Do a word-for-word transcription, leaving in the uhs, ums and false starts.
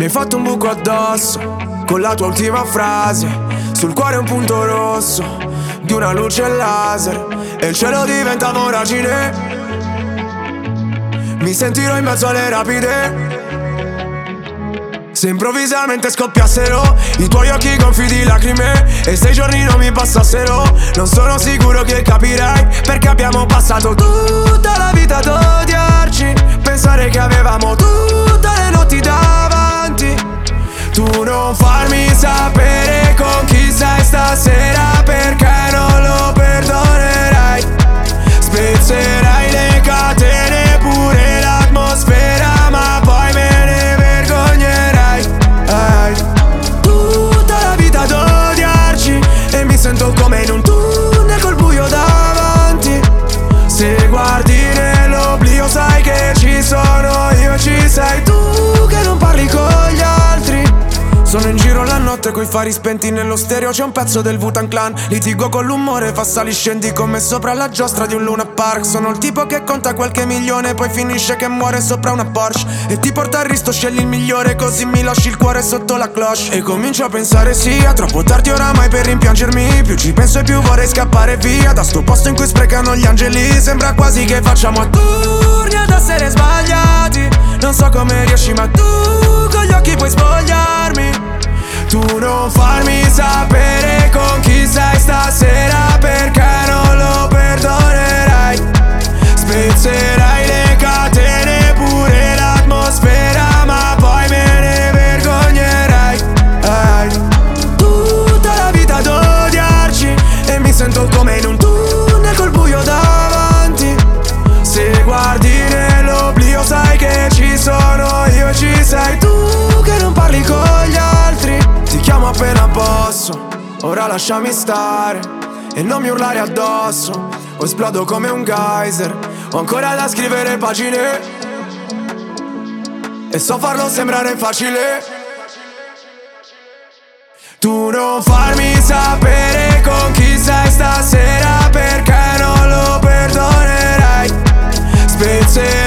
hai fatto un buco addosso con la tua ultima frase. Sul cuore un punto rosso di una luce laser e il cielo diventa voragine. Mi sentirò in mezzo alle rapide. Se improvvisamente scoppiassero i tuoi occhi gonfi di lacrime e se i giorni non mi passassero, non sono sicuro che capirai perché abbiamo passato tutta la vita ad odiarci. Pensare che avevamo tutte le notti davanti. Tu non farmi sapere con chi sei stasera, perché non lo perdonerai. Spezzerai le catene, pure l'atmosfera, ma poi me ne vergognerai. Ehi. Tutta la vita ad odiarci e mi sento come in un tunnel col buio davanti. Se guardi nell'oblio sai che ci sono io e ci sei tu che non parli con gli altri. Sono in giro la notte coi fari spenti, nello stereo c'è un pezzo del Wu-Tang Clan. Litigo con l'umore, fa sali scendi come sopra la giostra di un Luna Park. Sono il tipo che conta qualche milione, poi finisce che muore sopra una Porsche e ti porta al risto, scegli il migliore, così mi lasci il cuore sotto la cloche. E comincio a pensare sia troppo tardi oramai per rimpiangermi. Più ci penso e più vorrei scappare via da sto posto in cui sprecano gli angeli. Sembra quasi che facciamo a turni ad essere sbagliati. Non so come riesci ma tu con gli occhi puoi spogliarmi. Tu non farmi sapere con chi sei stasera, perché non lo perdonerai. Spezzerai le catene, pure l'atmosfera, ma poi me ne vergognerai. Ehi. Tutta la vita ad odiarci e mi sento come in un tunnel col buio davanti. Se guardi nell'oblio sai che ci sono io e ci sei tu che non parli con gli altri. Ti chiamo appena posso, ora lasciami stare e non mi urlare addosso, o esplodo come un geyser. Ho ancora da scrivere pagine e so farlo sembrare facile. Tu non farmi sapere con chi sei stasera, perché non lo perdonerai. Spezzerai